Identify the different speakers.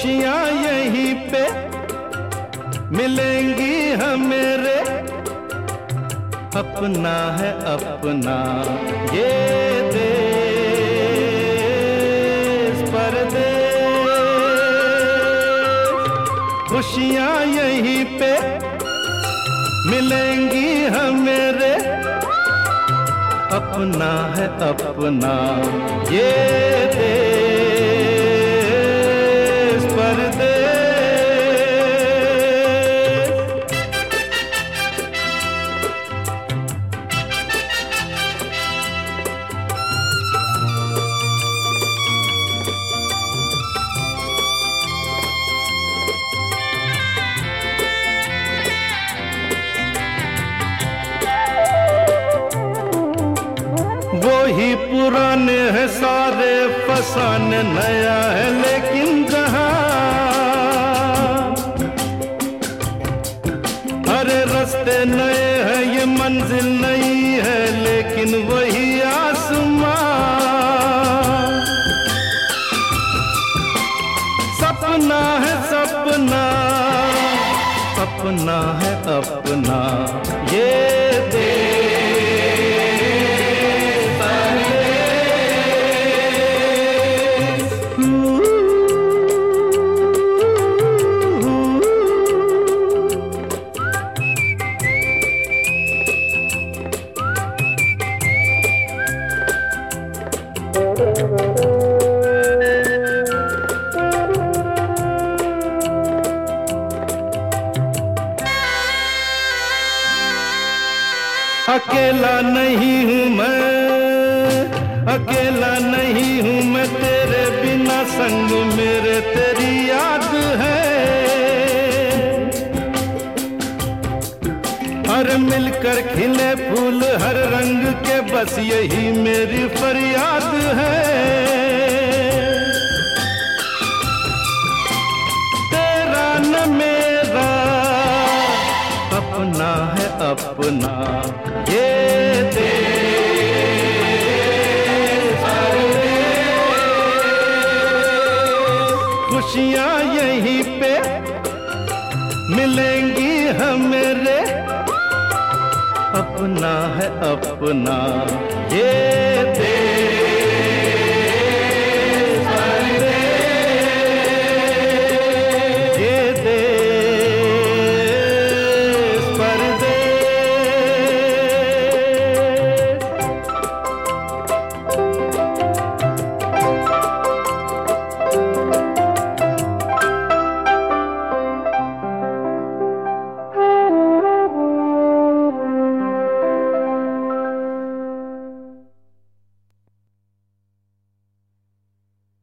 Speaker 1: खुशियाँ यहीं पे मिलेंगी हमें रे, अपना है अपना ये देश परदेश। खुशियाँ यहीं पे मिलेंगी हमें रे, अपना है अपना ये देश परदेश। वही पुराने हैं सारे फसाने, नया है लेकिन जहां अरे रास्ते नए हैं, ये मंजिल नई है लेकिन वही आसमां। सपना है सपना, अपना है अपना ये देश। अकेला नहीं हूँ मैं, अकेला नहीं हूँ मैं, तेरे बिना संग मेरे तेरी याद है। हर मिलकर खिले फूल हर रंग के, बस यही मेरी फरियाद है। तेरा न मेरा अपना है अपना ये देश। खुशियाँ यहीं पे मिलेंगी हमें रे, अपना है अपना ये